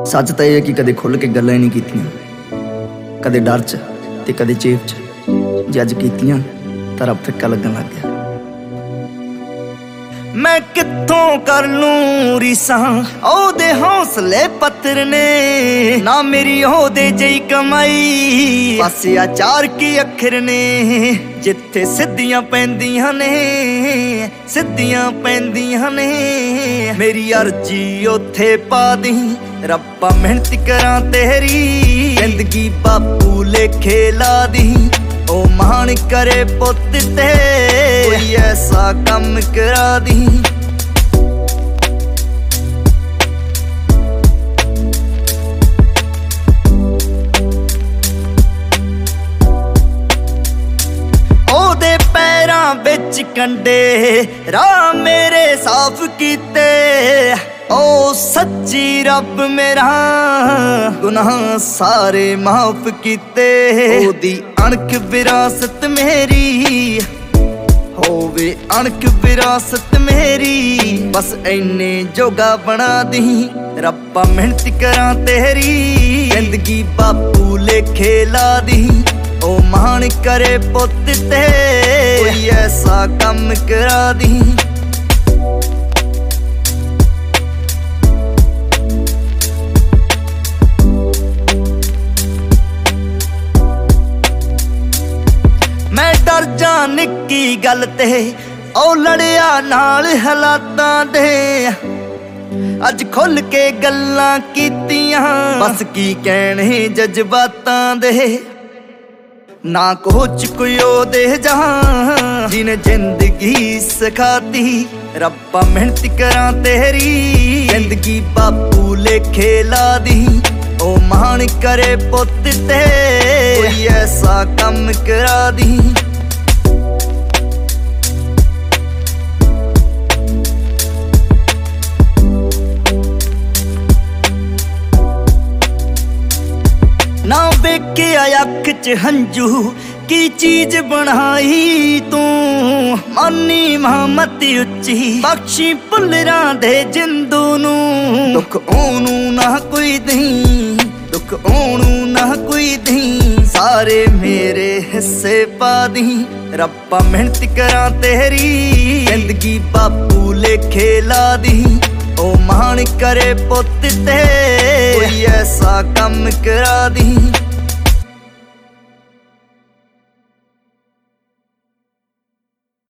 सच तो यह है कि कदे खुल के गल्लां नहीं कीतियां, कदे डर च ते कदे चेप च। जे अज कीतियां तां रब फिक्का लगन लग गया। मैं कित्थों कर लूं रीसां ओहदे हौसले पत्थर ने, ना मेरी ओहदे जई कमाई बस आ चार की अखर ने। जिथे सिद्धियां पैंदियां ने सिद्धियां पैंदियां ने, मेरी अर्जी उथे पा दी रब्बा मेहनत करां तेरी। जिंदगी बापू लेखे ला दी ओ मान करे पुत ते, कोई ऐसा कम करा दी। ओदे पैरां बिच कंडे राह मेरे साफ कीते, ओ सच्ची रब मेरा गुनाह सारे माफ कीते। ओदी अणख विरासत मेरी होवे अणख विरासत मेरी, बस इन्ने जोगा बना दी रब्बा मेहनत करां तेरी। जिंदगी बापू लेखे ला दी ओ मान करे पुत ते, कोई ऐसा कम करा दी। मैं डर जा निक्की गल ते ओ लड़िया नाल हालातां दे, अज खुल के गल्लां कीतियां बस की कहने जज्बातां दे। ना कोच कोई ओदे जहां जिन्हें जिंदगी सिखाती रब्बा मेहनत करां तेरी। जिंदगी बापू लेखे ला दी ओ मान करे पुत ते, कोई ऐसा कम करा दी। ना वेखे अख च हंजू की चीज बनाई तू, मानी महमत उच्ची बख्शी भुलरां दे जिंदू नू। दुख ओनू ना कोई दई दुख ओनू ना कोई दई, सारे मेरे हिस्से पा दी रब्बा मेहनत करां तेरी। जिंदगी बापू लेखे ला दी ओ मान करे पुत ते, कोई ऐसा कम करा दी।